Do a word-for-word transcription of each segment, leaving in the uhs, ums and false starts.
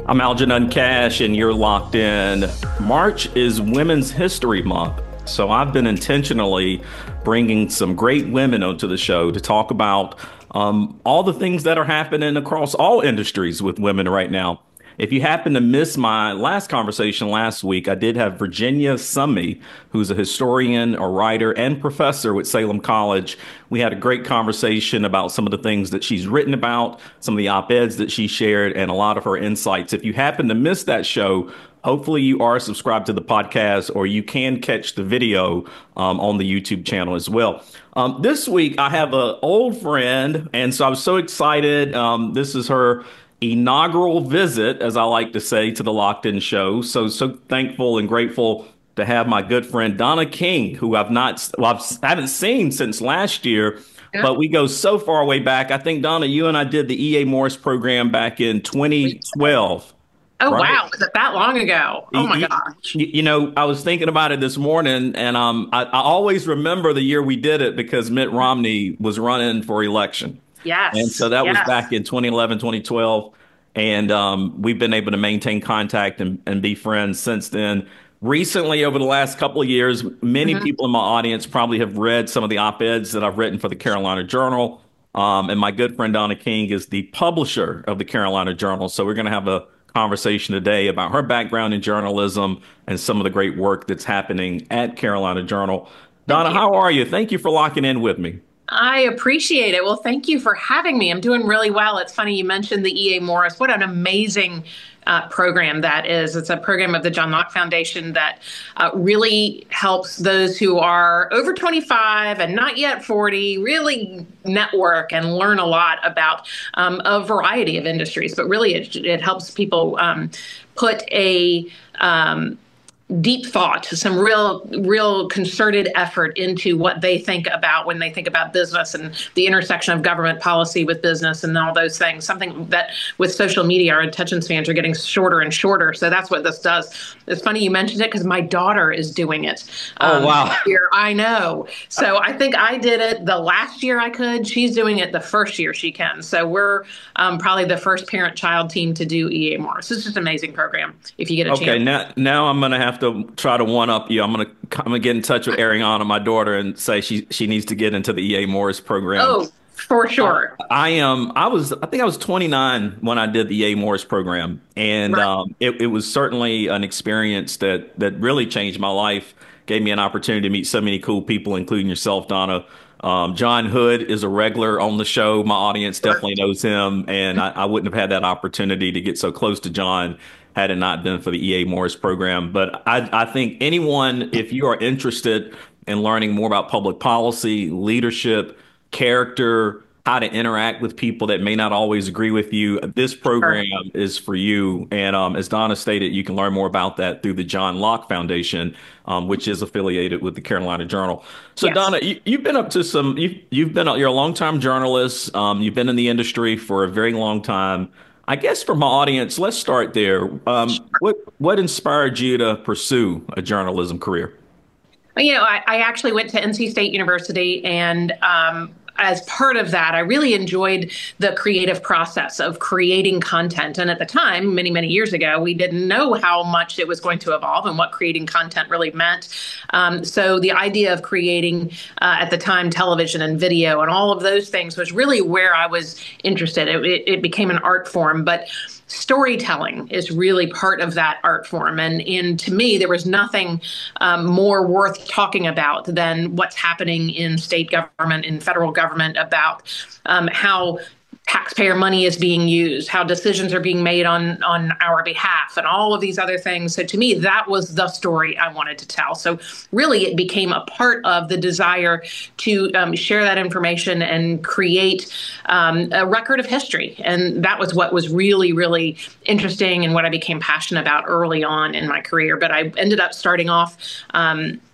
I'm Algernon Cash, and you're locked in. March is Women's History Month, so I've been intentionally bringing some great women onto the show to talk about um, all the things that are happening across all industries with women right now. If you happen to miss my last conversation last week, I did have Virginia Summey, who's a historian, a writer, and professor with Salem College. We had a great conversation about some of the things that she's written about, some of the op-eds that she shared, and a lot of her insights. If you happen to miss that show, hopefully you are subscribed to the podcast, or you can catch the video um, on the YouTube channel as well. Um, this week, I have an old friend, and so I'm so excited. Um, this is her inaugural visit, as I like to say, to the Locked In Show. So, so thankful and grateful to have my good friend Donna King, who I've not, well, I've, I haven't seen since last year, Yeah. but we go so far way back. I think, Donna, you and I did the E A Morris program back in twenty twelve, Oh, right? wow. Was it that long ago? Oh, my You, gosh. you, you know, I was thinking about it this morning, and um, I, I always remember the year we did it because Mitt Romney was running for election. And so Yes. that was Yes. back in twenty eleven, twenty twelve. And um, we've been able to maintain contact and, and be friends since then. Recently, over the last couple of years, many Mhm. people in my audience probably have read some of the op-eds that I've written for the Carolina Journal. Um, and my good friend Donna King is the publisher of the Carolina Journal. So we're going to have a conversation today about her background in journalism and some of the great work that's happening at Carolina Journal. Thank Donna, you. how are you? Thank you for locking in with me. I appreciate it. Well, thank you for having me. I'm doing really well. It's funny you mentioned the E A. Morris. What an amazing uh, program that is. It's a program of the John Locke Foundation that uh, really helps those who are over twenty-five and not yet forty really network and learn a lot about um, a variety of industries. But really, it, it helps people um, put a um, deep thought, some real, real concerted effort into what they think about when they think about business and the intersection of government policy with business and all those things. Something that with social media, our attention spans are getting shorter and shorter. So that's what this does. It's funny you mentioned it because my daughter is doing it. Oh, Um, wow. here, I know. So I think I did it the last year I could. She's doing it the first year she can. So we're um, probably the first parent-child team to do E A Morris. It's just an amazing program if you get a Okay, chance. now now I'm gonna have to try to one up you. I'm gonna I'm gonna get in touch with Ariana, my daughter, and say she she needs to get into the E A Morris program. Oh, for I, sure. I am. I was. I think I was twenty-nine when I did the E A Morris program, and Right. um, it it was certainly an experience that that really changed my life. Gave me an opportunity to meet so many cool people, including yourself, Donna. Um, John Hood is a regular on the show. My audience Sure. definitely knows him, and I, I wouldn't have had that opportunity to get so close to John had it not been for the E A Morris program. But I, I think anyone, if you are interested in learning more about public policy, leadership, character, how to interact with people that may not always agree with you, this Sure. program is for you. And um, as Donna stated, you can learn more about that through the John Locke Foundation, um, which is affiliated with the Carolina Journal. So, Yes. Donna, you, you've been up to some, you've, you've been, you're a longtime journalist. Um, you've been in the industry for a very long time. I guess for my audience, let's start there. Um, what what inspired you to pursue a journalism career? Well, You know, I, I actually went to N C State University, and um, as part of that, I really enjoyed the creative process of creating content. And at the time, many, many years ago, we didn't know how much it was going to evolve and what creating content really meant. Um, so the idea of creating, uh, at the time, television and video and all of those things was really where I was interested. It, it, it became an art form, but storytelling is really part of that art form. And in to me, there was nothing um, more worth talking about than what's happening in state government, in federal government, about um, how taxpayer money is being used, how decisions are being made on on our behalf, and all of these other things. So to me, that was the story I wanted to tell. So really, it became a part of the desire to um, share that information and create um, a record of history. And that was what was really, really interesting and what I became passionate about early on in my career. But I ended up starting off. Um,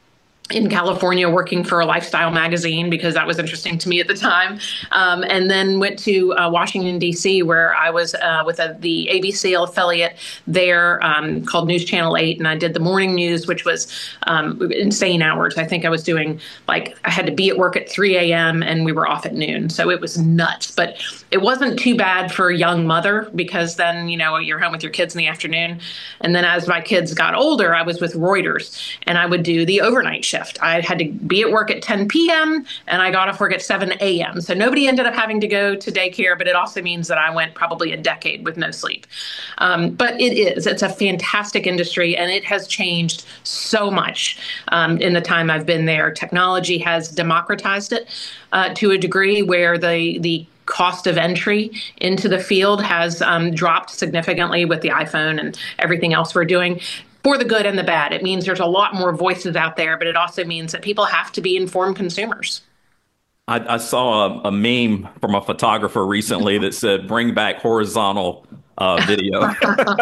in California working for a lifestyle magazine because that was interesting to me at the time. Um, and then went to uh, Washington, D C, where I was uh, with a, the A B C affiliate there um, called News Channel eight. And I did the morning news, which was um, insane hours. I think I was doing like I had to be at work at three a.m. and we were off at noon. So it was nuts. But it wasn't too bad for a young mother because then, you know, you're home with your kids in the afternoon. And then as my kids got older, I was with Reuters and I would do the overnight shift. I had to be at work at ten p.m. and I got off work at seven a.m. So nobody ended up having to go to daycare, but it also means that I went probably a decade with no sleep. Um, but it is, it's a fantastic industry and it has changed so much um, in the time I've been there. Technology has democratized it uh, to a degree where the, the cost of entry into the field has um, dropped significantly with the iPhone and everything else we're doing. For the good and the bad. It means there's a lot more voices out there, but it also means that people have to be informed consumers. I, I saw a, a meme from a photographer recently that said, bring back horizontal uh, video.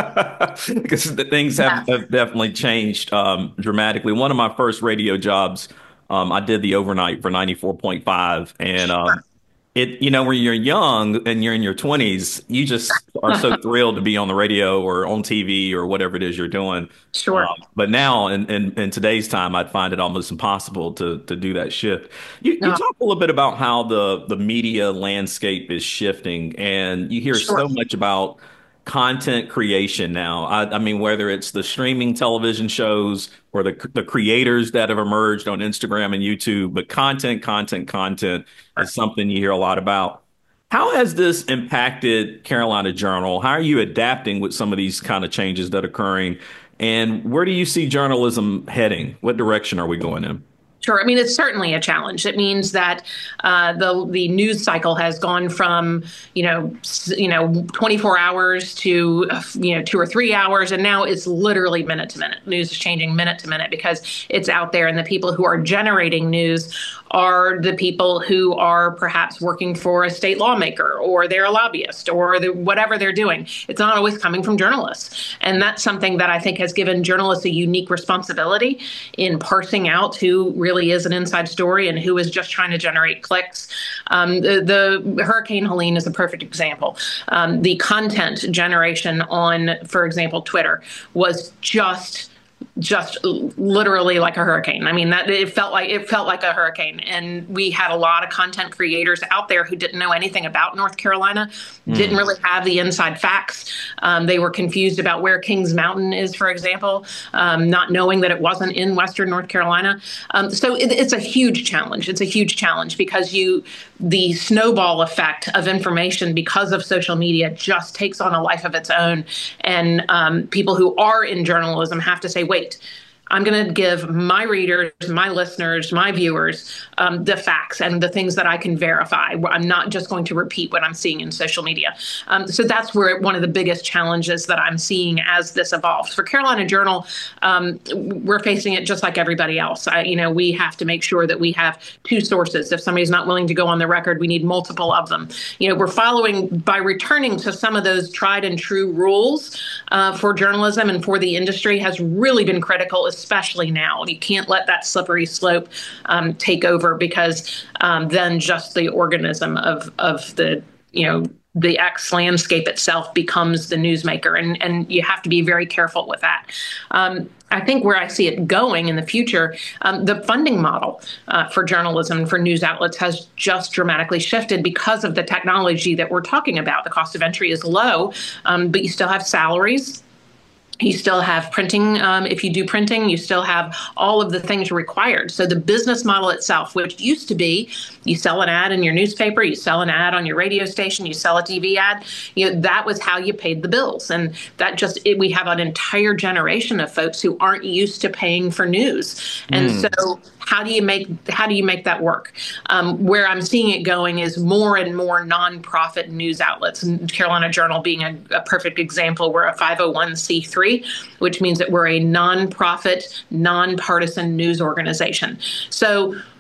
Because the things have, have definitely changed um, dramatically. One of my first radio jobs, um, I did the overnight for ninety-four point five. And um, it, you know, when you're young and you're in your twenties, you just are so thrilled to be on the radio or on T V or whatever it is you're doing. Sure. Um, but now in, in, in today's time, I'd find it almost impossible to to do that shift. You, you No. talk a little bit about how the the media landscape is shifting, and you hear Sure. so much about content creation now. I, I mean, whether it's the streaming television shows or the the creators that have emerged on Instagram and YouTube, but content, content, content is something you hear a lot about. How has this impacted Carolina Journal? How are you adapting with some of these kind of changes that are occurring? And where do you see journalism heading? What direction are we going in? Sure. I mean, it's certainly a challenge. It means that uh, the the news cycle has gone from, you know, s- you know, twenty-four hours to, uh, you know, two or three hours. And now it's literally minute to minute. News is changing minute to minute because it's out there. And the people who are generating news are the people who are perhaps working for a state lawmaker or they're a lobbyist or the, whatever they're doing. It's not always coming from journalists. And that's something that I think has given journalists a unique responsibility in parsing out who really is an inside story and who is just trying to generate clicks. Um, the, the Hurricane Helene is a perfect example. Um, the content generation on, for example, Twitter was just just literally like a hurricane. I mean, that it felt like it felt like a hurricane. And we had a lot of content creators out there who didn't know anything about North Carolina, mm. didn't really have the inside facts. Um, they were confused about where Kings Mountain is, for example, um, not knowing that it wasn't in Western North Carolina. Um, so it, it's a huge challenge. It's a huge challenge because you, the snowball effect of information because of social media just takes on a life of its own. And um, people who are in journalism have to say, wait, I'm going to give my readers, my listeners, my viewers um, the facts and the things that I can verify. I'm not just going to repeat what I'm seeing in social media. Um, so that's where one of the biggest challenges that I'm seeing as this evolves. For Carolina Journal, um, we're facing it just like everybody else. I, you know, we have to make sure that we have two sources. If somebody's not willing to go on the record, we need multiple of them. You know, we're following by returning to some of those tried and true rules uh, for journalism and for the industry has really been critical, especially now. You can't let that slippery slope um, take over because um, then just the organism of of the, you know, the X landscape itself becomes the newsmaker. And, and you have to be very careful with that. Um, I think where I see it going in the future, um, the funding model uh, for journalism, for news outlets has just dramatically shifted because of the technology that we're talking about. The cost of entry is low, um, but you still have salaries. You still have printing. Um, if you do printing, you still have all of the things required. So the business model itself, which used to be you sell an ad in your newspaper, you sell an ad on your radio station, you sell a T V ad, you know, that was how you paid the bills. And that just, it, we have an entire generation of folks who aren't used to paying for news. And mm. so how do you make, how do you make that work? Um, where I'm seeing it going is more and more nonprofit news outlets, and Carolina Journal being a, a perfect example. We're a five oh one c three, which means that we're a nonprofit, nonpartisan news organization. So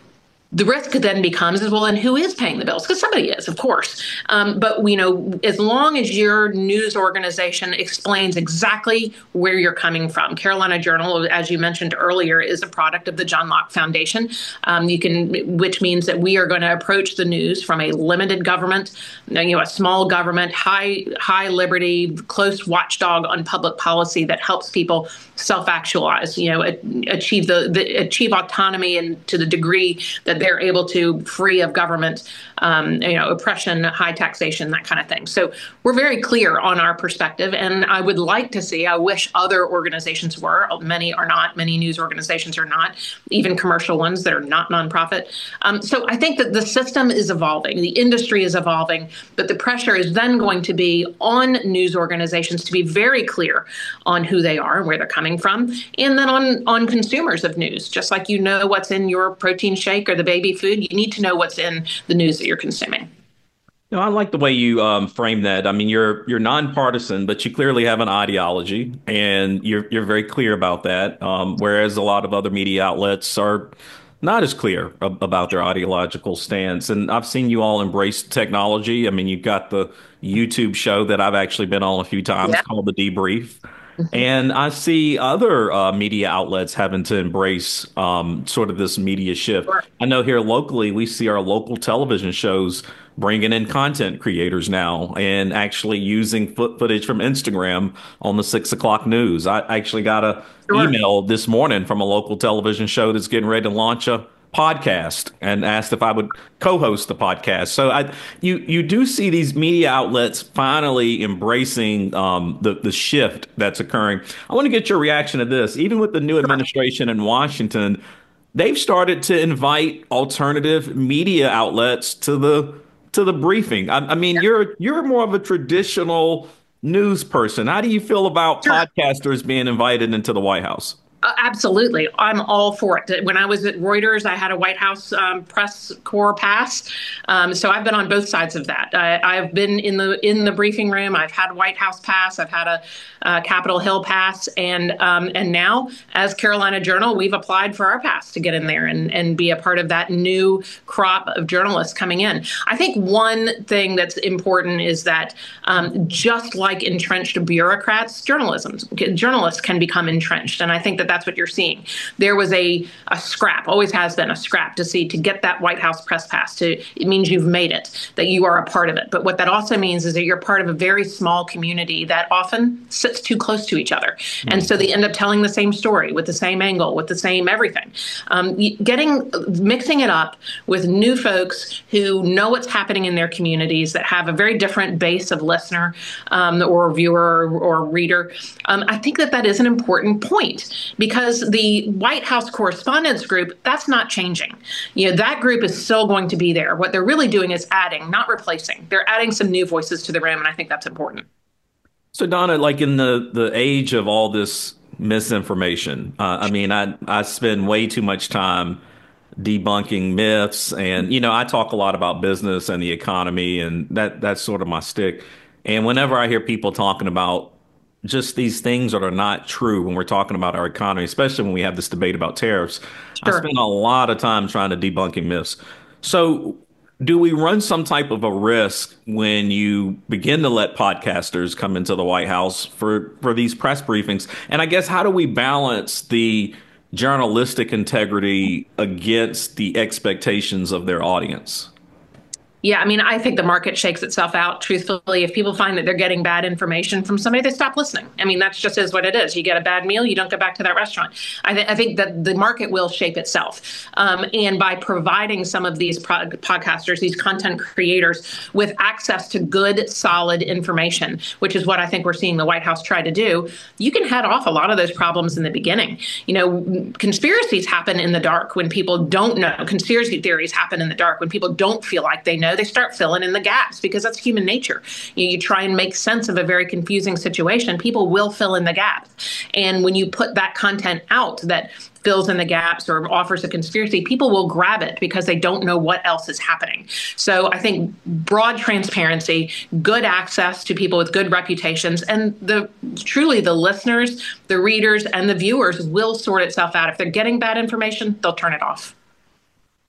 The risk then becomes is, well, and who is paying the bills? Because somebody is, of course. Um, but, you know, as long as your news organization explains exactly where you're coming from. Carolina Journal, as you mentioned earlier, is a product of the John Locke Foundation. Um, you can, which means that we are going to approach the news from a limited government, you know, a small government, high, high liberty, close watchdog on public policy that helps people self-actualize, you know, achieve the, the achieve autonomy and to the degree that they're able to, free of government, um, you know, oppression, high taxation, that kind of thing. So we're very clear on our perspective, and I would like to see, I wish other organizations were, many are not, many news organizations are not, even commercial ones that are not nonprofit. Um, so I think that the system is evolving, the industry is evolving, but the pressure is then going to be on news organizations to be very clear on who they are and where they're coming from, and then on, on consumers of news, just like you know what's in your protein shake or the baby food, you need to know what's in the news that you're consuming. No, I like the way you um, frame that. I mean, you're you're nonpartisan, but you clearly have an ideology, and you're you're very clear about that. Um, whereas a lot of other media outlets are not as clear ab- about their ideological stance. And I've seen you all embrace technology. I mean, you've got the YouTube show that I've actually been on a few times Yeah. called The Debrief. And I see other uh, media outlets having to embrace um, sort of this media shift. Sure. I know here locally, we see our local television shows bringing in content creators now and actually using foot footage from Instagram on the six o'clock news. I actually got a Sure. email this morning from a local television show that's getting ready to launch a podcast and asked if I would co-host the podcast. So I, you you do see these media outlets finally embracing um, the the shift that's occurring. I want to get your reaction to this. Even with the new administration in Washington, they've started to invite alternative media outlets to the to the briefing. I, I mean, you're you're more of a traditional news person. How do you feel about Sure. podcasters being invited into the White House? Uh, absolutely. I'm all for it. When I was at Reuters, I had a White House um, press corps pass. Um, so I've been on both sides of that. I, I've been in the in the briefing room. I've had White House pass. I've had a uh, Capitol Hill pass. And um, and now, as Carolina Journal, we've applied for our pass to get in there and, and be a part of that new crop of journalists coming in. I think one thing that's important is that um, just like entrenched bureaucrats, journalism, journalists can become entrenched. And I think that that's what you're seeing. There was a, a scrap, always has been a scrap to see to get that White House press pass. To it means you've made it, that you are a part of it. But what that also means is that you're part of a very small community that often sits too close to each other. Mm-hmm. And so they end up telling the same story with the same angle, with the same everything. Um, getting, mixing it up with new folks who know what's happening in their communities, that have a very different base of listener um, or viewer or, or reader. Um, I think that that is an important point, because the White House Correspondents Group, that's not changing. You know, that group is still going to be there. What they're really doing is adding, not replacing. They're adding some new voices to the room, and I think that's important. So Donna, like in the the age of all this misinformation, uh, I mean, I I spend way too much time debunking myths, and you know, I talk a lot about business and the economy, and that that's sort of my stick. And whenever I hear people talking about just these things that are not true when we're talking about our economy, especially when we have this debate about tariffs, I Sure. spend a lot of time trying to debunking myths. So, do we run some type of a risk when you begin to let podcasters come into the White House for for these press briefings? And I guess how do we balance the journalistic integrity against the expectations of their audience? Yeah, I mean, I think the market shakes itself out. Truthfully, if people find that they're getting bad information from somebody, they stop listening. I mean, that's just is what it is. You get a bad meal, you don't go back to that restaurant. I, th- I think that the market will shape itself. Um, and by providing some of these pro- podcasters, these content creators with access to good, solid information, which is what I think we're seeing the White House try to do, you can head off a lot of those problems in the beginning. You know, conspiracies happen in the dark when people don't know. Conspiracy theories happen in the dark when people don't feel like they know. They start filling in the gaps because that's human nature. You, you try and make sense of a very confusing situation. People will fill in the gaps. And when you put that content out that fills in the gaps or offers a conspiracy, people will grab it because they don't know what else is happening. So I think broad transparency, good access to people with good reputations, and the truly the listeners, the readers, and the viewers will sort itself out. If they're getting bad information, they'll turn it off.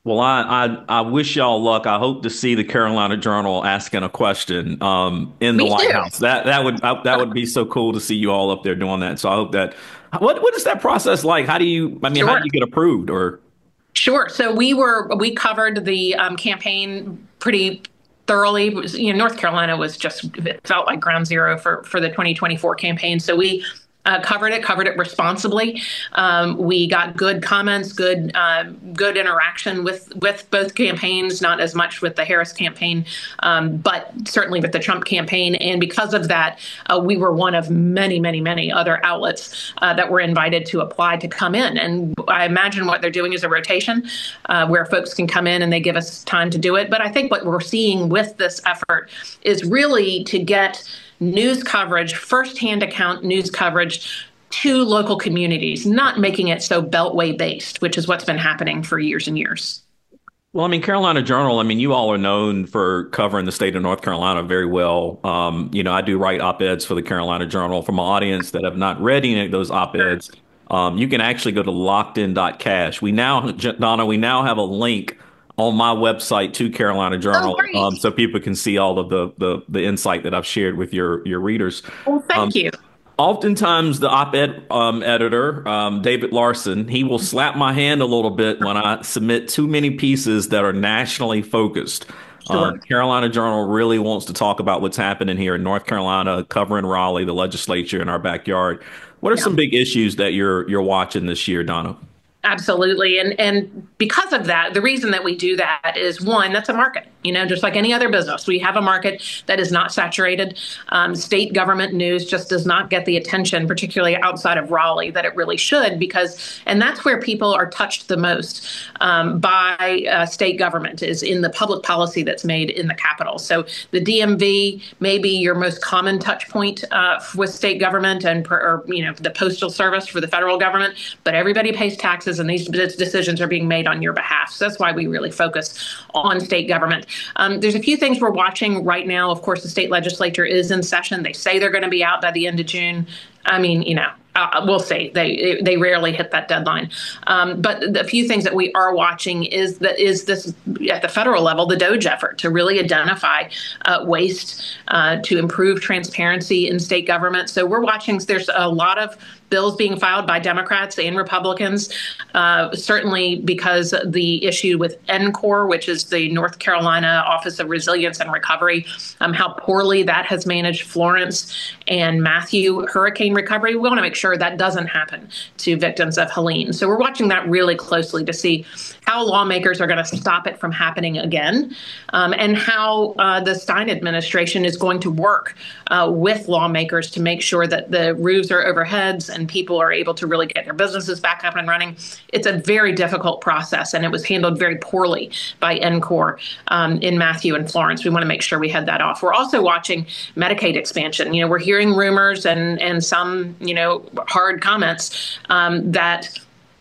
Well, I, I I wish y'all luck. I hope to see the Carolina Journal asking a question um, in the Me White too. House. That that would uh, that would be so cool to see you all up there doing that. So I hope that. What what is that process like? How do you? I mean, how do Sure. you get approved? Or Sure. So we were we covered the um, campaign pretty thoroughly. It was- You know, North Carolina was just it felt like ground zero for for the twenty twenty-four campaign. So we uh, covered it, covered it responsibly. Um, we got good comments, good uh, good interaction with with both campaigns. Not as much with the Harris campaign, um, but certainly with the Trump campaign. And because of that, uh, we were one of many, many, many other outlets uh, that were invited to apply to come in. And I imagine what they're doing is a rotation uh, where folks can come in and they give us time to do it. But I think what we're seeing with this effort is really to get news coverage, firsthand account news coverage to local communities, not making it so beltway based, which is what's been happening for years and years. well, I mean, Carolina Journal. I mean, you all are known for covering the state of North Carolina very well. Um, you know, I do write op-eds for the Carolina Journal. For my audience that have not read any of those op-eds, um, you can actually go to locked in dot cash. We now, Donna, we now have a link on my website to Carolina Oh, Journal, great. um, so people can see all of the the the insight that I've shared with your your readers. Well, Um, thank you. Oftentimes, the op-ed um, editor, um, David Larson, he will slap my hand a little bit when I submit too many pieces that are nationally focused. Uh, Sure. Carolina Journal really wants to talk about what's happening here in North Carolina, covering Raleigh, the legislature in our backyard. What are Yeah. some big issues that you're you're watching this year, Donna? Absolutely. And and because of that, the reason that we do that is one, that's a market, you know, just like any other business. We have a market that is not saturated. Um, state government news just does not get the attention, particularly outside of Raleigh, that it really should, because, and that's where people are touched the most um, by uh, state government, is in the public policy that's made in the capital. So the D M V may be your most common touch point uh, with state government and, per, or, you know, the postal service for the federal government, but everybody pays taxes and these decisions are being made on your behalf. So that's why we really focus on state government. Um, there's a few things we're watching right now. Of course, the state legislature is in session. They say they're going to be out by the end of June. I mean, you know, uh, we'll see. They they rarely hit that deadline. Um, but the few things that we are watching is that is this at the federal level, the DOGE effort to really identify uh, waste, uh, to improve transparency in state government. So we're watching. There's a lot of bills being filed by Democrats and Republicans, uh, certainly because the issue with N C O R, which is the North Carolina Office of Resilience and Recovery, um, how poorly that has managed Florence and Matthew hurricane recovery. We want to make sure that doesn't happen to victims of Helene. So we're watching that really closely to see how lawmakers are going to stop it from happening again, um, and how uh, the Stein administration is going to work uh, with lawmakers to make sure that the roofs are over heads and people are able to really get their businesses back up and running. It's a very difficult process, and it was handled very poorly by N C O R um, in Matthew and Florence. We want to make sure we head that off. We're also watching Medicaid expansion. You know, we're hearing rumors and and some, you know, hard comments um, that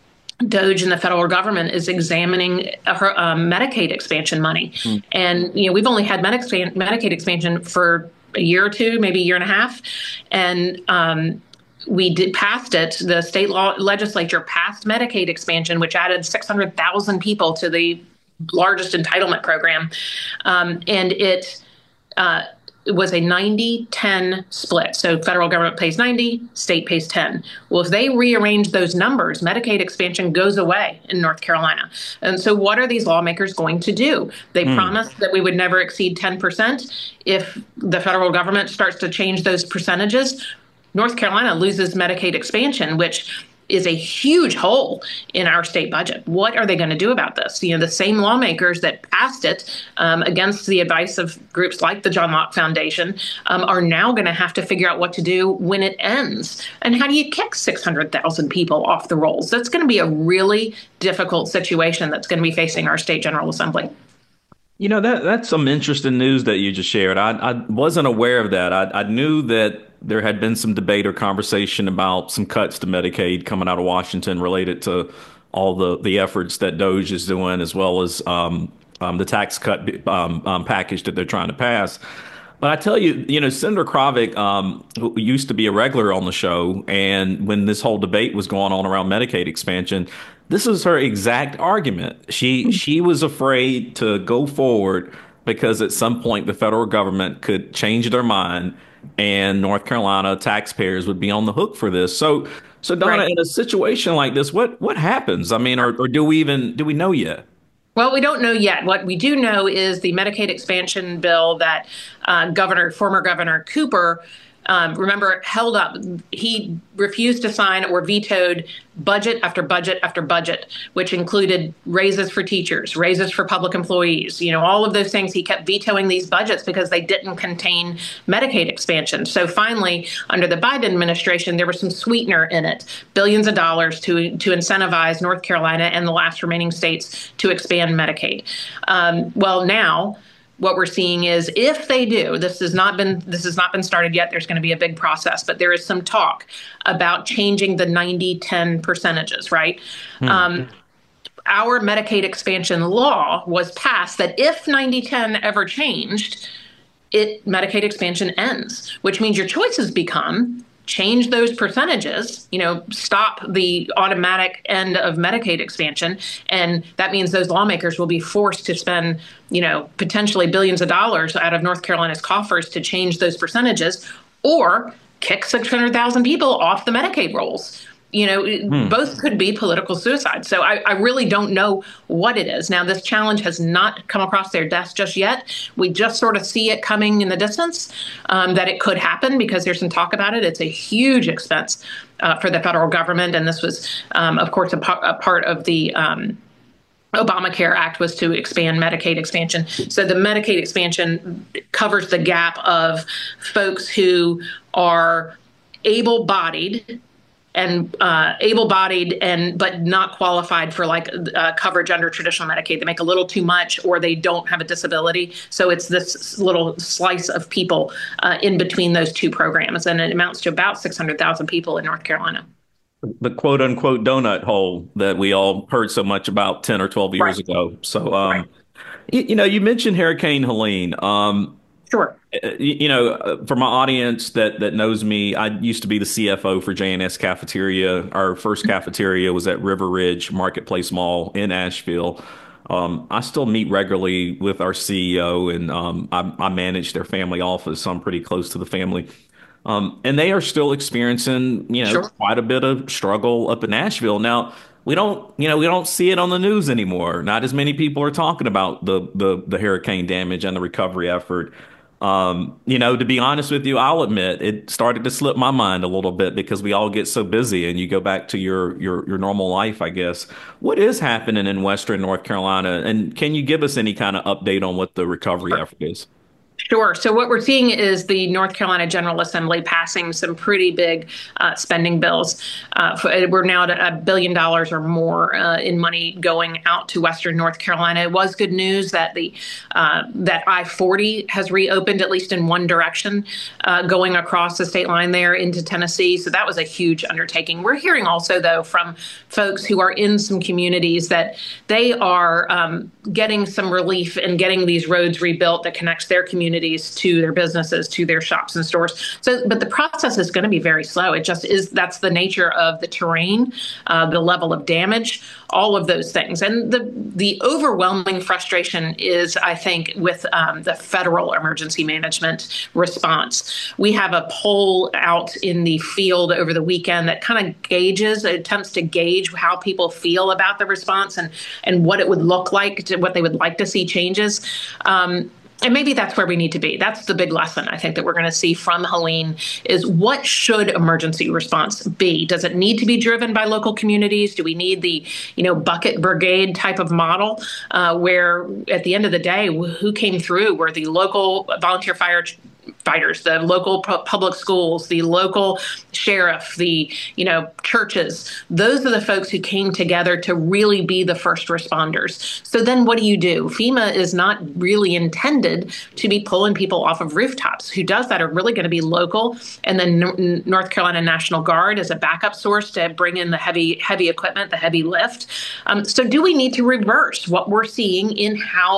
DOGE and the federal government is examining uh, um, Medicaid expansion money. Mm. And, you know, we've only had Medicaid, Medicaid expansion for a year or two, maybe a year and a half. And um, we did passed it. The state law legislature passed Medicaid expansion, which added six hundred thousand people to the largest entitlement program. Um, and it uh, it was a ninety ten split. So federal government pays ninety, state pays ten. Well, if they rearrange those numbers, Medicaid expansion goes away in North Carolina. And so what are these lawmakers going to do? They mm. promised that we would never exceed ten percent. If the federal government starts to change those percentages, North Carolina loses Medicaid expansion, which is a huge hole in our state budget. What are they going to do about this? You know, the same lawmakers that passed it um, against the advice of groups like the John Locke Foundation um, are now going to have to figure out what to do when it ends. And how do you kick six hundred thousand people off the rolls? That's going to be a really difficult situation that's going to be facing our state General Assembly. You know, that that's some interesting news that you just shared. I, I wasn't aware of that. I, I knew that there had been some debate or conversation about some cuts to Medicaid coming out of Washington related to all the, the efforts that DOGE is doing, as well as um, um, the tax cut um, um, package that they're trying to pass. But I tell you, you know, Senator Kravick um, who used to be a regular on the show, and when this whole debate was going on around Medicaid expansion, this is her exact argument. She she was afraid to go forward because at some point the federal government could change their mind, and North Carolina taxpayers would be on the hook for this. So, so Donna, Right. in a situation like this, what what happens? I mean, or, or do we even do we know yet? Well, we don't know yet. What we do know is the Medicaid expansion bill that uh, Governor, former Governor Cooper, um, remember, held up. He refused to sign or vetoed budget after budget after budget, which included raises for teachers, raises for public employees, you know, all of those things. He kept vetoing these budgets because they didn't contain Medicaid expansion. So finally, under the Biden administration, there was some sweetener in it, billions of dollars to to incentivize North Carolina and the last remaining states to expand Medicaid. Um, well, now what we're seeing is if they do, this has not been this has not been started yet. There's going to be a big process, but there is some talk about changing the ninety ten percentages, right? Hmm. Um, our Medicaid expansion law was passed that if ninety ten ever changed, it Medicaid expansion ends, which means your choices become change those percentages, you know, stop the automatic end of Medicaid expansion. And that means those lawmakers will be forced to spend, you know, potentially billions of dollars out of North Carolina's coffers to change those percentages, or kick six hundred thousand people off the Medicaid rolls. You know, Hmm. both could be political suicide. So I, I really don't know what it is. Now, this challenge has not come across their desk just yet. We just sort of see it coming in the distance, um, that it could happen because there's some talk about it. It's a huge expense uh, for the federal government. And this was, um, of course, a, pa- a part of the um, Obamacare Act was to expand Medicaid expansion. So the Medicaid expansion covers the gap of folks who are able-bodied and uh, able-bodied and but not qualified for like uh, coverage under traditional Medicaid. They make a little too much, or they don't have a disability. So it's this little slice of people uh, in between those two programs, and it amounts to about six hundred thousand people in North Carolina. The quote unquote donut hole that we all heard so much about ten or twelve years Right. ago. So, Right. um, you, you know, you mentioned Hurricane Helene. Um, Sure. uh, you, you know, uh, for my audience that that knows me, I used to be the C F O for J and S Cafeteria. Our first cafeteria was at River Ridge Marketplace Mall in Asheville. Um, I still meet regularly with our C E O, and um, I, I manage their family office, so I'm pretty close to the family. Um, and they are still experiencing, you know, Sure. quite a bit of struggle up in Nashville. Now, we don't, you know, we don't see it on the news anymore. Not as many people are talking about the the the hurricane damage and the recovery effort. Um, you know, to be honest with you, I'll admit it started to slip my mind a little bit because we all get so busy and you go back to your your your normal life, I guess. What is happening in Western North Carolina? And can you give us any kind of update on what the recovery effort is? Sure. So what we're seeing is the North Carolina General Assembly passing some pretty big uh, spending bills. Uh, for, we're now at a billion dollars or more uh, in money going out to Western North Carolina. It was good news that the uh, that I forty has reopened at least in one direction, uh, going across the state line there into Tennessee. So that was a huge undertaking. We're hearing also, though, from folks who are in some communities that they are um, getting some relief and getting these roads rebuilt that connects their communities to their businesses, to their shops and stores. So, but the process is going to be very slow. It just is. That's the nature of the terrain, uh, the level of damage, all of those things. And the the overwhelming frustration is, I think, with um, the federal emergency management response. We have a poll out in the field over the weekend that kind of gauges, attempts to gauge how people feel about the response and and what it would look like, to what they would like to see changes. Um, And maybe that's where we need to be. That's the big lesson I think that we're going to see from Helene is what should emergency response be? Does it need to be driven by local communities? Do we need the, you know, bucket brigade type of model uh, where at the end of the day, who came through were the local volunteer fire fighters, the local pu- public schools, the local sheriff, the, you know, churches. Those are the folks who came together to really be the first responders. So then what do you do? FEMA is not really intended to be pulling people off of rooftops. Who does that are really going to be local. And then N- North Carolina National Guard as a backup source to bring in the heavy, heavy equipment, the heavy lift. Um, so do we need to reverse what we're seeing in how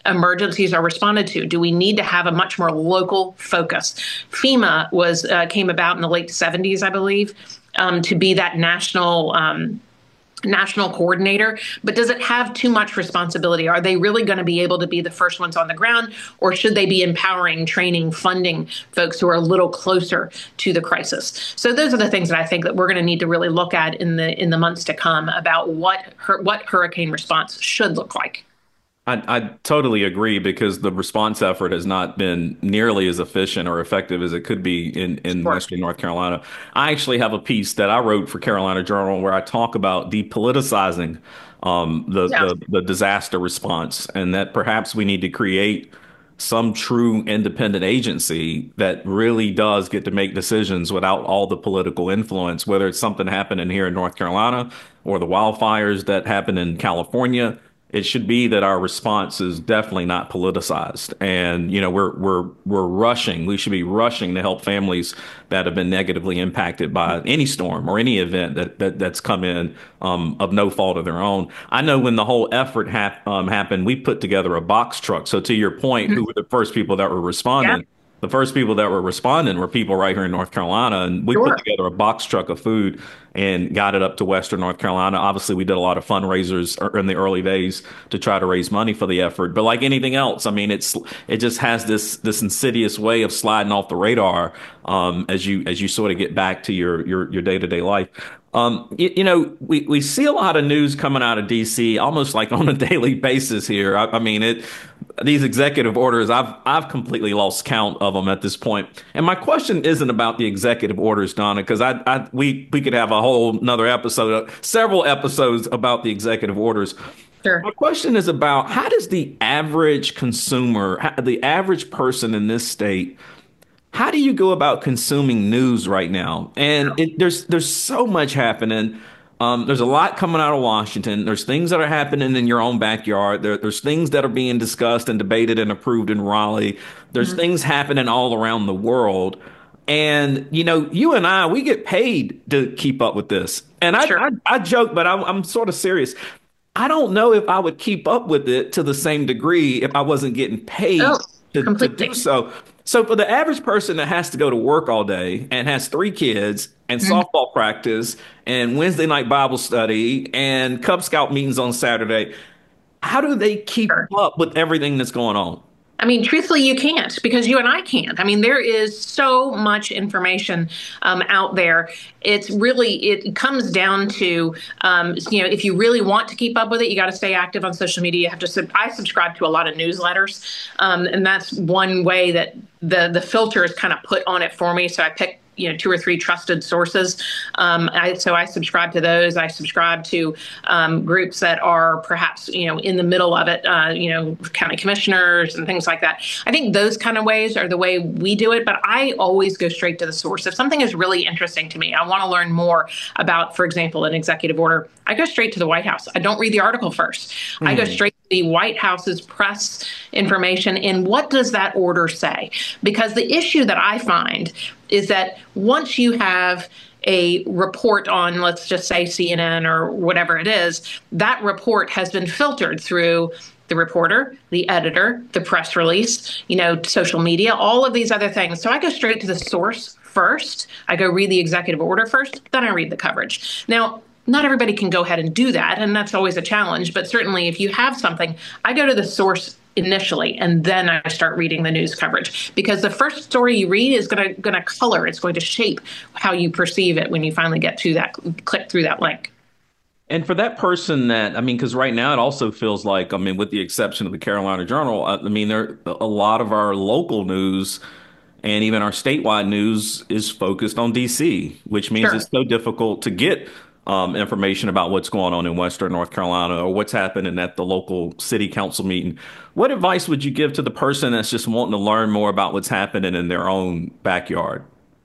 emergencies are responded to? Do we need to have a much more local focus? FEMA was uh, came about in the late seventies, I believe, um, to be that national um, national coordinator, but does it have too much responsibility? Are they really going to be able to be the first ones on the ground, or should they be empowering, training, funding folks who are a little closer to the crisis? So those are the things that I think that we're going to need to really look at in the in the months to come about what what hurricane response should look like. I, I totally agree, because the response effort has not been nearly as efficient or effective as it could be in, in Sure. Western North Carolina. I actually have a piece that I wrote for Carolina Journal where I talk about depoliticizing um, the, Yeah. the, the disaster response, and that perhaps we need to create some true independent agency that really does get to make decisions without all the political influence, whether it's something happening here in North Carolina or the wildfires that happened in California. It should be that our response is definitely not politicized. And, you know, we're we're we're rushing. We should be rushing to help families that have been negatively impacted by any storm or any event that, that that's come in um, of no fault of their own. I know when the whole effort hap- um, happened, we put together a box truck. So to your point, who were the first people that were responding? Yeah. The first people that were responding were people right here in North Carolina, and we Sure. put together a box truck of food and got it up to Western North Carolina. Obviously, we did a lot of fundraisers in the early days to try to raise money for the effort. But like anything else, I mean, it's it just has this this insidious way of sliding off the radar um, as you as you sort of get back to your your your day to day life. Um, you, you know, we, we see a lot of news coming out of D C almost like on a daily basis here. I, I mean, it these executive orders, I've I've completely lost count of them at this point. And my question isn't about the executive orders, Donna, because I, I we we could have a whole another episode, several episodes about the executive orders. Sure. My question is about how does the average consumer, how, the average person in this state, how do you go about consuming news right now? And it, there's there's so much happening. Um, there's a lot coming out of Washington. There's things that are happening in your own backyard. There, there's things that are being discussed and debated and approved in Raleigh. There's mm-hmm. things happening all around the world. And, you know, you and I, we get paid to keep up with this. And I, Sure. I, I joke, but I'm, I'm sort of serious. I don't know if I would keep up with it to the same degree if I wasn't getting paid Oh, to, to completely. do so. So for the average person that has to go to work all day and has three kids and Mhm. softball practice and Wednesday night Bible study and Cub Scout meetings on Saturday, how do they keep Sure. up with everything that's going on? I mean, truthfully, you can't, because you and I can't. I mean, there is so much information um, out there. It's really, it comes down to, um, you know, if you really want to keep up with it, you got to stay active on social media. You have to, sub- I subscribe to a lot of newsletters. Um, and that's one way that the, the filter is kind of put on it for me. So I pick, you know, two or three trusted sources. Um, I, so I subscribe to those. I subscribe to um, groups that are perhaps, you know, in the middle of it, uh, you know, county commissioners and things like that. I think those kind of ways are the way we do it. But I always go straight to the source. If something is really interesting to me, I want to learn more about, for example, an executive order, I go straight to the White House. I don't read the article first. Mm. I go straight to the White House's press information. And what does that order say? Because the issue that I find is that once you have a report on, let's just say C N N or whatever it is, that report has been filtered through the reporter, the editor, the press release, you know, social media, all of these other things. So I go straight to the source first. I go read the executive order first, then I read the coverage. Now, not everybody can go ahead and do that, and that's always a challenge. But certainly if you have something, I go to the source initially, and then I start reading the news coverage, because the first story you read is going to going to color, it's going to shape how you perceive it when you finally get to that, click through that link. And for that person that, I mean, because right now it also feels like, I mean, with the exception of the Carolina Journal, I mean, there a lot of our local news and even our statewide news is focused on D C, which means Sure. it's so difficult to get Um, information about what's going on in Western North Carolina or what's happening at the local city council meeting. What advice would you give to the person that's just wanting to learn more about what's happening in their own backyard?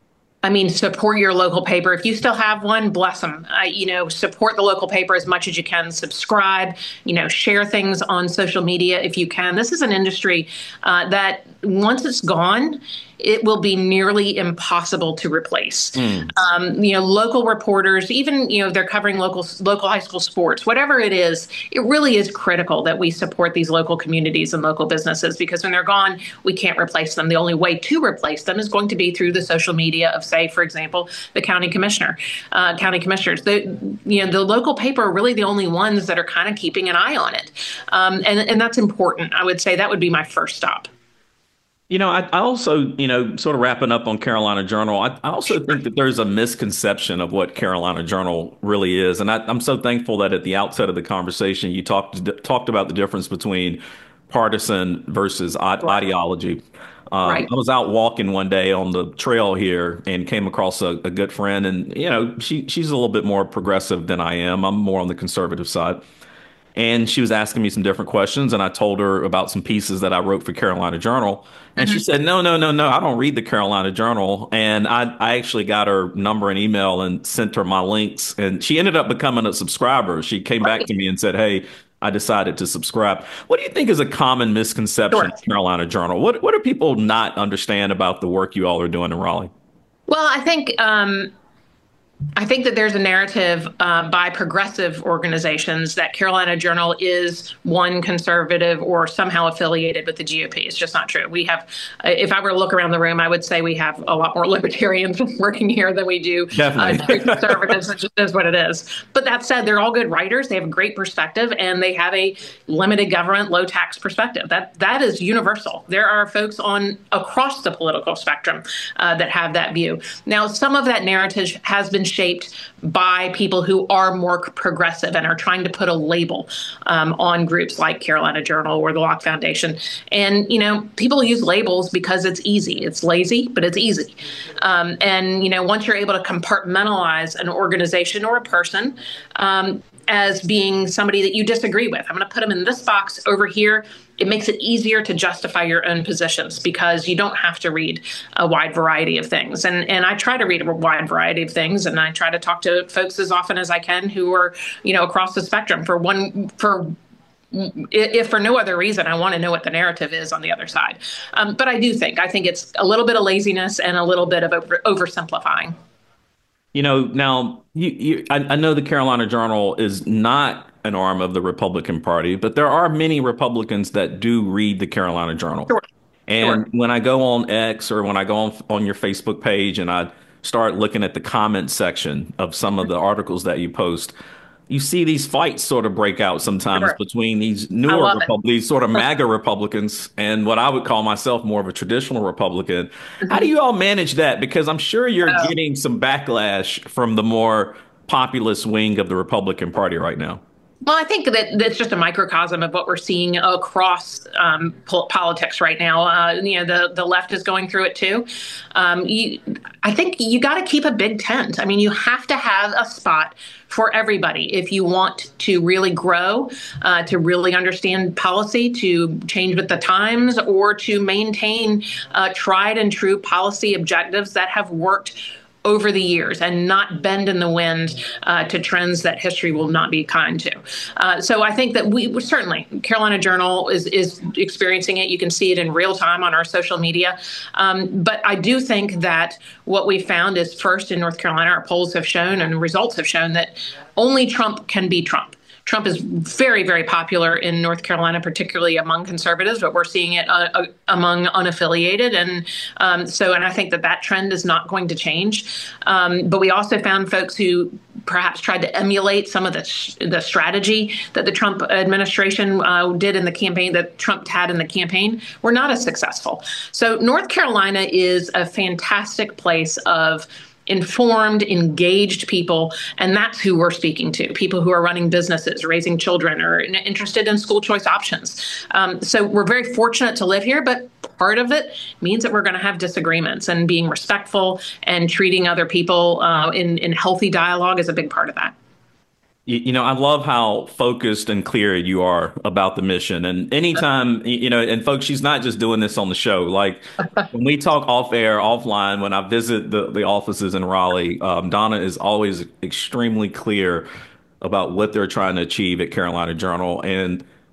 I mean, support your local paper. If you still have one, bless them. Uh, you know, support the local paper as much as you can. Subscribe, you know, share things on social media if you can. This is an industry uh, that once it's gone, it will be nearly impossible to replace. Mm. Um, you know, local reporters, even, you know, they're covering local local high school sports, whatever it is, it really is critical that we support these local communities and local businesses, because when they're gone, we can't replace them. The only way to replace them is going to be through the social media of, say, for example, the county commissioner, uh, county commissioners. The, you know, the local paper are really the only ones that are kind of keeping an eye on it. Um, and, and that's important. I would say that would be my first stop. You know, I, I also, you know, sort of wrapping up on Carolina Journal, I, I also think that there's a misconception of what Carolina Journal really is. And I, I'm so thankful that at the outset of the conversation, you talked talked about the difference between partisan versus i- ideology. Um, Right. I was out walking one day on the trail here and came across a, a good friend, and you know, she she's a little bit more progressive than I am. I'm more on the conservative side. And she was asking me some different questions, and I told her about some pieces that I wrote for Carolina Journal. And she Mhm. said, no, no, no, no, I don't read the Carolina Journal. And I, I actually got her number and email and sent her my links. And she ended up becoming a subscriber. She came back Right. to me and said, hey, I decided to subscribe. What do you think is a common misconception Sure. of Carolina Journal? What, what do people not understand about the work you all are doing in Raleigh? Well, I think um, I think that there's a narrative uh, by progressive organizations that Carolina Journal is one conservative or somehow affiliated with the G O P. It's just not true. We have, uh, if I were to look around the room, I would say we have a lot more libertarians working here than we do uh, Definitely. conservatives. It just is what it is. But that said, they're all good writers. They have a great perspective, and they have a limited government, low tax perspective. That that is universal. There are folks on across the political spectrum uh, that have that view. Now, some of that narrative has been shaped by people who are more progressive and are trying to put a label um, on groups like Carolina Journal or the Locke Foundation. And, you know, people use labels because it's easy. It's lazy, but it's easy. Um, and, you know, once you're able to compartmentalize an organization or a person, um, as being somebody that you disagree with. I'm going to put them in this box over here. It makes it easier to justify your own positions because you don't have to read a wide variety of things. And and I try to read a wide variety of things, and I try to talk to folks as often as I can who are, you know, across the spectrum. For one, for if for no other reason, I want to know what the narrative is on the other side. Um, but I do think I think it's a little bit of laziness and a little bit of over, oversimplifying. You know, now you, you I, I know the Carolina Journal is not an arm of the Republican Party, but there are many Republicans that do read the Carolina Journal. Sure, And sure. when I go on X or when I go on, on your Facebook page and I start looking at the comment section of some of the articles that you post, you see these fights sort of break out sometimes Sure. between these I newer love it. Repub these sort of MAGA Republicans and what I would call myself more of a traditional Republican. How do Mhm. you all manage that? Because I'm sure you're Oh. getting some backlash from the more populist wing of the Republican Party right now. Well, I think that that's just a microcosm of what we're seeing across um, pol- politics right now. Uh, you know, the the left is going through it too. Um, you, I think you got to keep a big tent. I mean, you have to have a spot for everybody if you want to really grow, uh, to really understand policy, to change with the times, or to maintain uh, tried and true policy objectives that have worked over the years and not bend in the wind uh, to trends that history will not be kind to. Uh, so I think that we certainly, Carolina Journal is is experiencing it. You can see it in real time on our social media. Um, but I do think that what we found is first in North Carolina, our polls have shown and results have shown that only Trump can be Trump. Trump is very, very popular in North Carolina, particularly among conservatives, but we're seeing it uh, uh, among unaffiliated. And um, so, and I think that that trend is not going to change. Um, but we also found folks who perhaps tried to emulate some of the sh- the strategy that the Trump administration uh, did in the campaign, that Trump had in the campaign, were not as successful. So North Carolina is a fantastic place of informed, engaged people. And that's who we're speaking to, people who are running businesses, raising children, or interested in school choice options. Um, so we're very fortunate to live here, but part of it means that we're going to have disagreements, and being respectful and treating other people uh, in, in healthy dialogue is a big part of that. You, you know, I love how focused and clear you are about the mission. And anytime, y- you know, and folks, she's not just doing this on the show. Like when we talk off air, offline, when I visit the, the offices in Raleigh, um, Donna is always extremely clear about what they're trying to achieve at Carolina Journal. And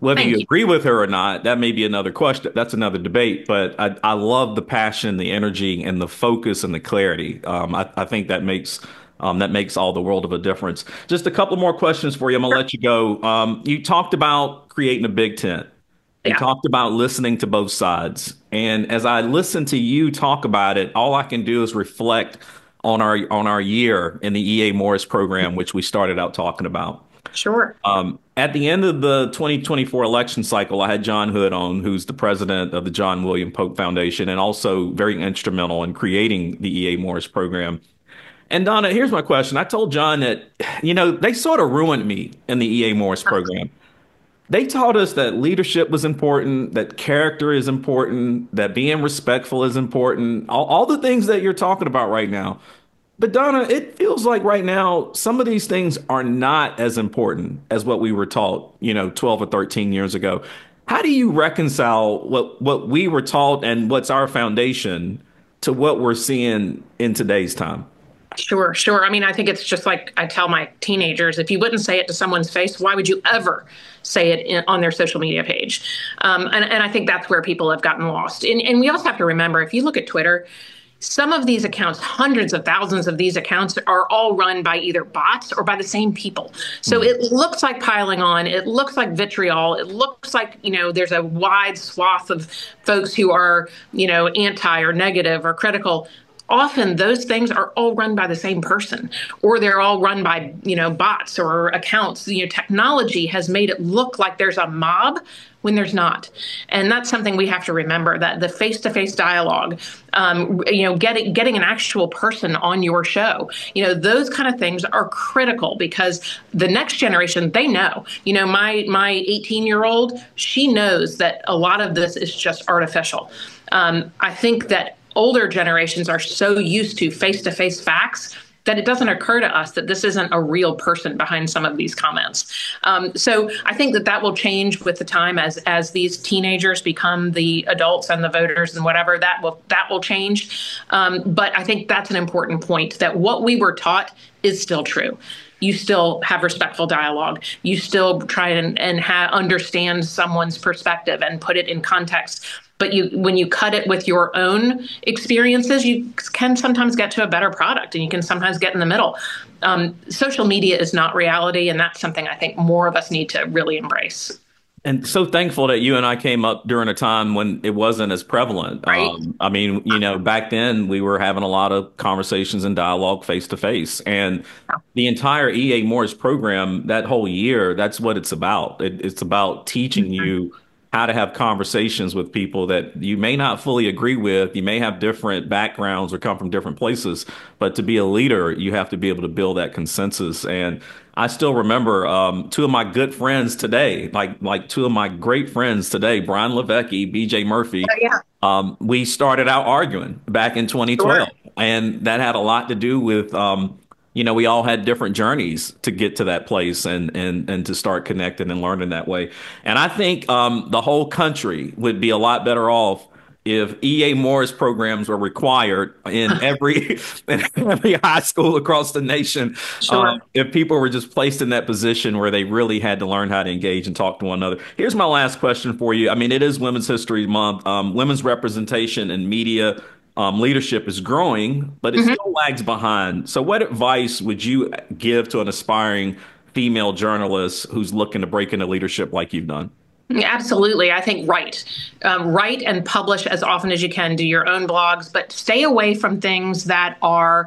Whether Thank you you. agree with her or not, that may be another question. That's another debate. But I, I love the passion, the energy, and the focus and the clarity. Um, I, I think that makes um, that makes all the world of a difference. Just a couple more questions for you. I'm gonna let you go. Um, you talked about creating a big tent. You Yeah, talked about listening to both sides. And as I listen to you talk about it, all I can do is reflect on our on our year in the E A Morris program, which we started out talking about. sure. Um, at the end of the twenty twenty-four election cycle, I had John Hood on, who's the president of the John William Polk Foundation and also very instrumental in creating the E A Morris program. And Donna, here's my question. I told John that, you know, they sort of ruined me in the E A Morris program. They taught us that leadership was important, that character is important, that being respectful is important, all, all the things that you're talking about right now. But Donna, it feels like right now some of these things are not as important as what we were taught, you know, twelve or thirteen years ago. How do you reconcile what what we were taught and what's our foundation to what we're seeing in today's time? Sure, sure. I mean, I think it's just like I tell my teenagers, if you wouldn't say it to someone's face, why would you ever say it in, on their social media page? Um, and, and I think that's where people have gotten lost. And, and we also have to remember, if you look at Twitter, some of these accounts, hundreds of thousands of these accounts, are all run by either bots or by the same people. So it looks like piling on. It looks like vitriol. It looks like, you know, there's a wide swath of folks who are, you know, anti or negative or critical. Often those things are all run by the same person, or they're all run by, you know, bots or accounts. You know, technology has made it look like there's a mob when there's not. And that's something we have to remember, that the face-to-face dialogue, um, you know, getting getting an actual person on your show, you know, those kind of things are critical, because the next generation, they know, you know, my my eighteen year old, she knows that a lot of this is just artificial. Um, I think that older generations are so used to face-to-face facts that it doesn't occur to us that this isn't a real person behind some of these comments. Um, so I think that that will change with the time as as these teenagers become the adults and the voters and whatever. That will that will change. Um, but I think that's an important point, that what we were taught is still true. You still have respectful dialogue. You still try and, and ha- understand someone's perspective and put it in context. But you, when you cut it with your own experiences, you can sometimes get to a better product, and you can sometimes get in the middle. Um, social media is not reality, and that's something I think more of us need to really embrace. And so thankful that you and I came up during a time when it wasn't as prevalent. Right? Um, I mean, you know, back then we were having a lot of conversations and dialogue face to face. And the entire E A Morris program, that whole year, that's what it's about. It, it's about teaching you how to have conversations with people that you may not fully agree with. You may have different backgrounds or come from different places, but to be a leader, you have to be able to build that consensus. And I still remember um, two of my good friends today, like like two of my great friends today, Brian Levesque, B J Murphy. Uh, yeah. Um, we started out arguing back in Sure. twenty twelve, and that had a lot to do with um, you know, we all had different journeys to get to that place and and and to start connecting and learning that way. And I think um, the whole country would be a lot better off if E A Morris programs were required in every in every high school across the nation. Sure. Um, if people were just placed in that position where they really had to learn how to engage and talk to one another. Here's my last question for you. I mean, it is Women's History Month. Um, women's representation in media um, leadership is growing, but it Mhm. still lags behind. So, what advice would you give to an aspiring female journalist who's looking to break into leadership like you've done? Absolutely. I think write. Um, write and publish as often as you can. Do your own blogs, but stay away from things that are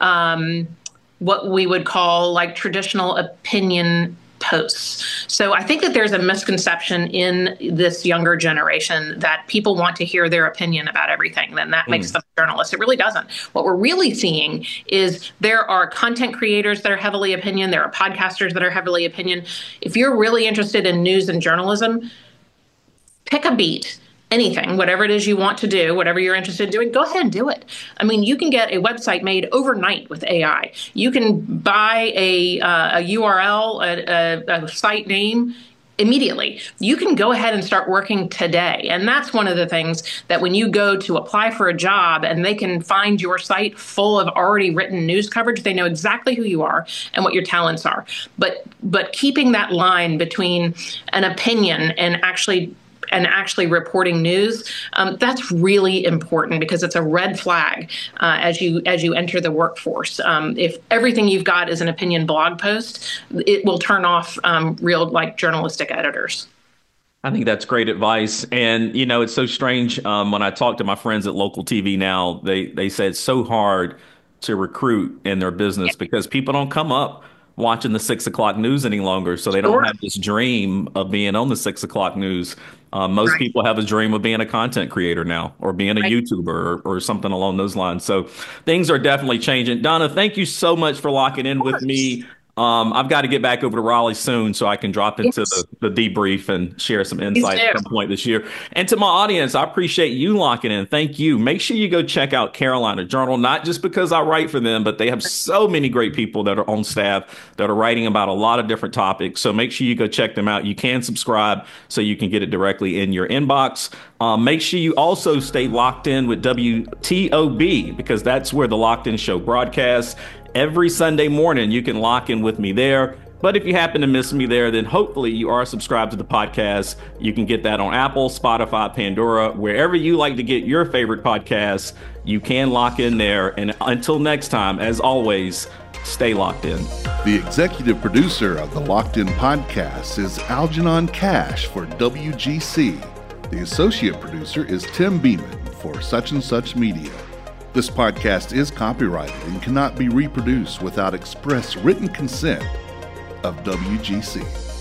um, what we would call like traditional opinion posts. So I think that there's a misconception in this younger generation that people want to hear their opinion about everything, then that makes Mm. them journalists. It really doesn't. What we're really seeing is there are content creators that are heavily opinion, there are podcasters that are heavily opinion. If you're really interested in news and journalism, pick a beat. Anything, whatever it is you want to do, whatever you're interested in doing, go ahead and do it. I mean, you can get a website made overnight with A I. You can buy a, uh, a U R L, a, a, a site name immediately. You can go ahead and start working today. And that's one of the things that when you go to apply for a job and they can find your site full of already written news coverage, they know exactly who you are and what your talents are. But but keeping that line between an opinion and actually and actually reporting news, um, that's really important because it's a red flag uh, as you as you enter the workforce. Um, if everything you've got is an opinion blog post, it will turn off um, real like journalistic editors. I think that's great advice. And, you know, it's so strange um, when I talk to my friends at local T V now, they, they say it's so hard to recruit in their business because people don't come up watching the six o'clock news any longer. So they don't Sure. have this dream of being on the six o'clock news. Uh, most Right. people have a dream of being a content creator now or being a Right. YouTuber or, or something along those lines. So things are definitely changing. Donna, thank you so much for locking in with me. Um, I've got to get back over to Raleigh soon so I can drop into Yes. the, the debrief and share some Please insight do. at some point this year. And to my audience, I appreciate you locking in. Thank you. Make sure you go check out Carolina Journal, not just because I write for them, but they have so many great people that are on staff that are writing about a lot of different topics. So make sure you go check them out. You can subscribe so you can get it directly in your inbox. Um, make sure you also stay locked in with W T O B because that's where the Locked In Show broadcasts. Every Sunday morning, you can lock in with me there. But if you happen to miss me there, then hopefully you are subscribed to the podcast. You can get that on Apple, Spotify, Pandora, wherever you like to get your favorite podcasts. You can lock in there. And until next time, as always, stay locked in. The executive producer of the Locked In podcast is Algernon Cash for W G C. The associate producer is Tim Beeman for Such and Such Media. This podcast is copyrighted and cannot be reproduced without express written consent of W G C.